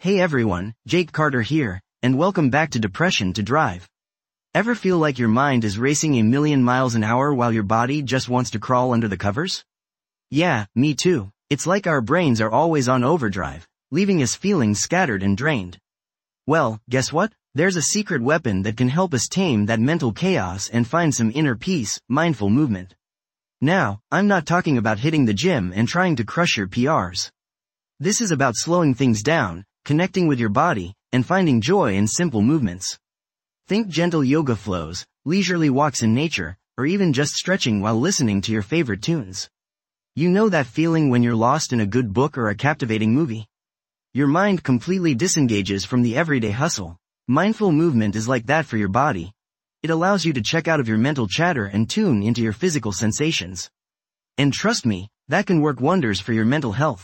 Hey everyone, Jake Carter here, and welcome back to Depression to Drive. Ever feel like your mind is racing a million miles an hour while your body just wants to crawl under the covers? Yeah, me too. It's like our brains are always on overdrive, leaving us feeling scattered and drained. Well, guess what? There's a secret weapon that can help us tame that mental chaos and find some inner peace: mindful movement. Now, I'm not talking about hitting the gym and trying to crush your PRs. This is about slowing things down, connecting with your body, and finding joy in simple movements. Think gentle yoga flows, leisurely walks in nature, or even just stretching while listening to your favorite tunes. You know that feeling when you're lost in a good book or a captivating movie? Your mind completely disengages from the everyday hustle. Mindful movement is like that for your body. It allows you to check out of your mental chatter and tune into your physical sensations. And trust me, that can work wonders for your mental health.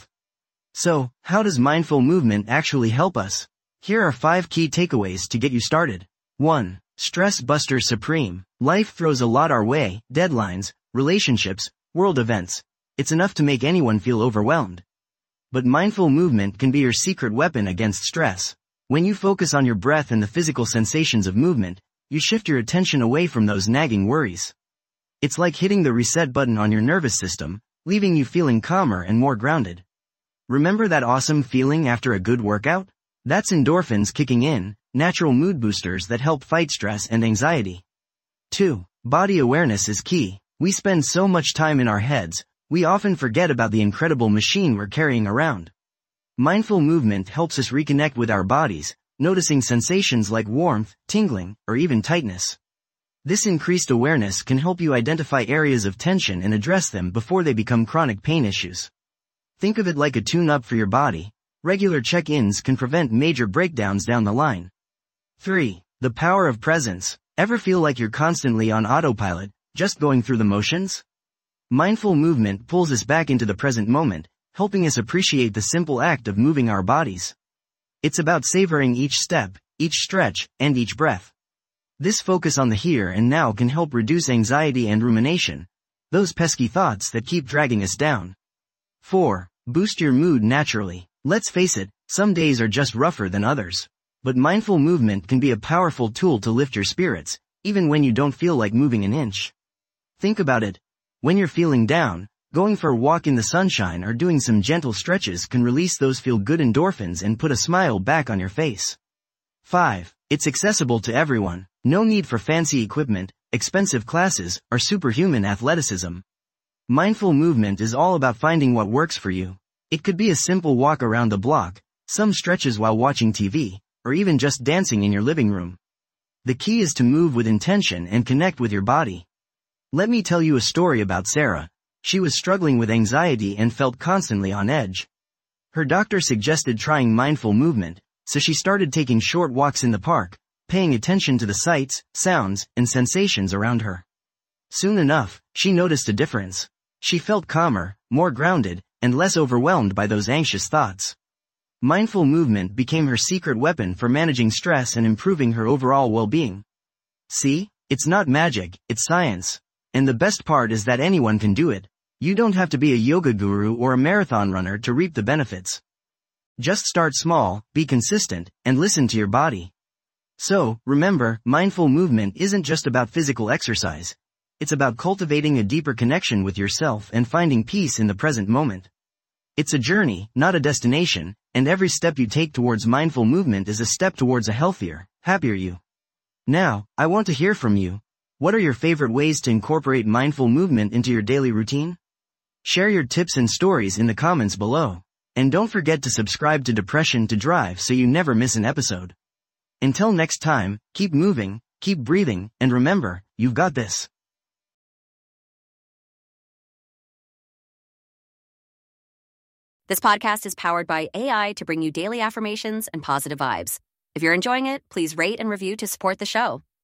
So, how does mindful movement actually help us? Here are 5 key takeaways to get you started. 1. Stress Buster Supreme. Life throws a lot our way: deadlines, relationships, world events. It's enough to make anyone feel overwhelmed. But mindful movement can be your secret weapon against stress. When you focus on your breath and the physical sensations of movement, you shift your attention away from those nagging worries. It's like hitting the reset button on your nervous system, leaving you feeling calmer and more grounded. Remember that awesome feeling after a good workout? That's endorphins kicking in, natural mood boosters that help fight stress and anxiety. 2. Body awareness is key. We spend so much time in our heads, we often forget about the incredible machine we're carrying around. Mindful movement helps us reconnect with our bodies, noticing sensations like warmth, tingling, or even tightness. This increased awareness can help you identify areas of tension and address them before they become chronic pain issues. Think of it like a tune-up for your body. Regular check-ins can prevent major breakdowns down the line. 3. The power of presence. Ever feel like you're constantly on autopilot, just going through the motions? Mindful movement pulls us back into the present moment, helping us appreciate the simple act of moving our bodies. It's about savoring each step, each stretch, and each breath. This focus on the here and now can help reduce anxiety and rumination, those pesky thoughts that keep dragging us down. 4. Boost your mood naturally. Let's face it, some days are just rougher than others. But mindful movement can be a powerful tool to lift your spirits, even when you don't feel like moving an inch. Think about it. When you're feeling down, going for a walk in the sunshine or doing some gentle stretches can release those feel-good endorphins and put a smile back on your face. 5. It's accessible to everyone. No need for fancy equipment, expensive classes, or superhuman athleticism. Mindful movement is all about finding what works for you. It could be a simple walk around the block, some stretches while watching TV, or even just dancing in your living room. The key is to move with intention and connect with your body. Let me tell you a story about Sarah. She was struggling with anxiety and felt constantly on edge. Her doctor suggested trying mindful movement, so she started taking short walks in the park, paying attention to the sights, sounds, and sensations around her. Soon enough, she noticed a difference. She felt calmer, more grounded, and less overwhelmed by those anxious thoughts. Mindful movement became her secret weapon for managing stress and improving her overall well-being. See, it's not magic, it's science. And the best part is that anyone can do it. You don't have to be a yoga guru or a marathon runner to reap the benefits. Just start small, be consistent, and listen to your body. So, remember, mindful movement isn't just about physical exercise. It's about cultivating a deeper connection with yourself and finding peace in the present moment. It's a journey, not a destination, and every step you take towards mindful movement is a step towards a healthier, happier you. Now, I want to hear from you. What are your favorite ways to incorporate mindful movement into your daily routine? Share your tips and stories in the comments below. And don't forget to subscribe to Depression to Drive so you never miss an episode. Until next time, keep moving, keep breathing, and remember, you've got this. This podcast is powered by AI to bring you daily affirmations and positive vibes. If you're enjoying it, please rate and review to support the show.